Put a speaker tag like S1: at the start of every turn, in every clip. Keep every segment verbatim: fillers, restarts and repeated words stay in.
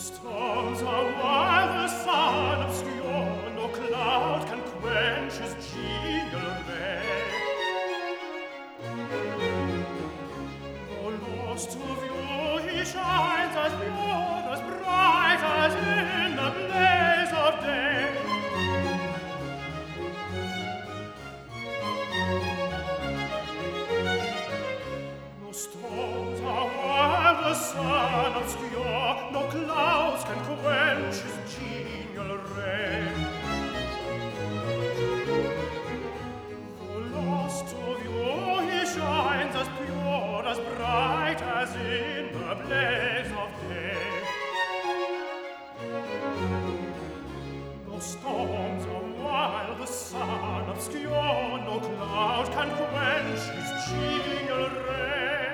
S1: storms are wild, the sun obscure, no cloud can quench his genial ray. Though lost to view, he shines as pure, as bright as in the blaze of day. No storms are wild, the sun obscure, no clouds can quench his genial ray. Though lost to view, he shines as pure, as bright as in the blaze of day. No storms are wild, the sun obscure, no cloud can quench his genial ray.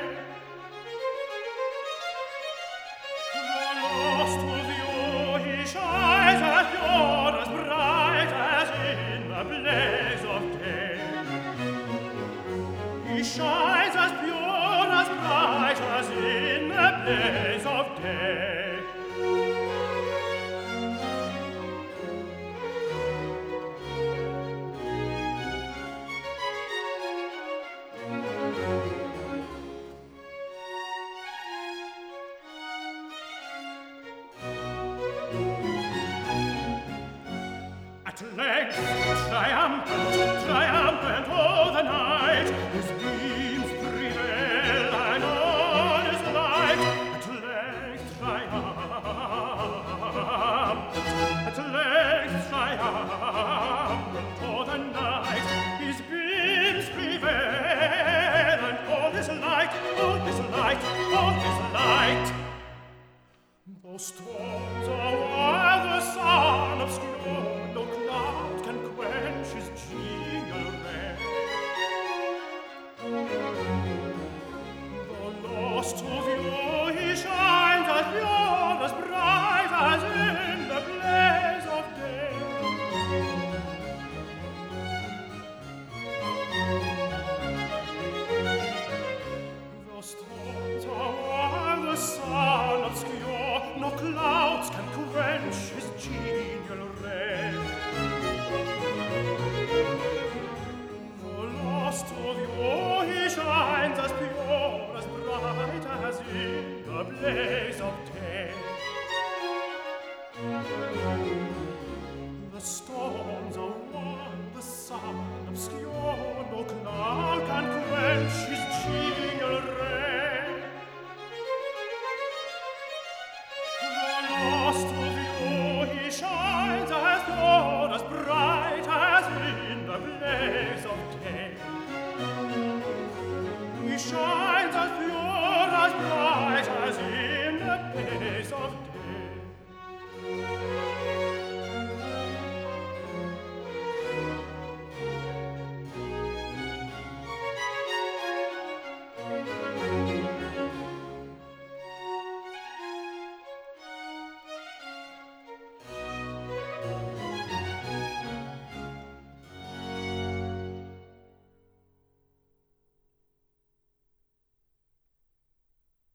S1: Lost to view, he shines as pure, as bright as in the blaze of day. He shines as pure, as bright as in the blaze of day. At length, triumphant, triumphant o'er the night, his beams prevail and all is light. At length, triumphant, at length, triumphant o'er the night, his beams prevail and all is light, all is light, all is light. Though storms are wild, the sun obscure, no cloud can quench his genial ray. Though lost to view, he shines as pure, as bright as in the blaze of day. Though storms are wild, the sun obscure, no clouds can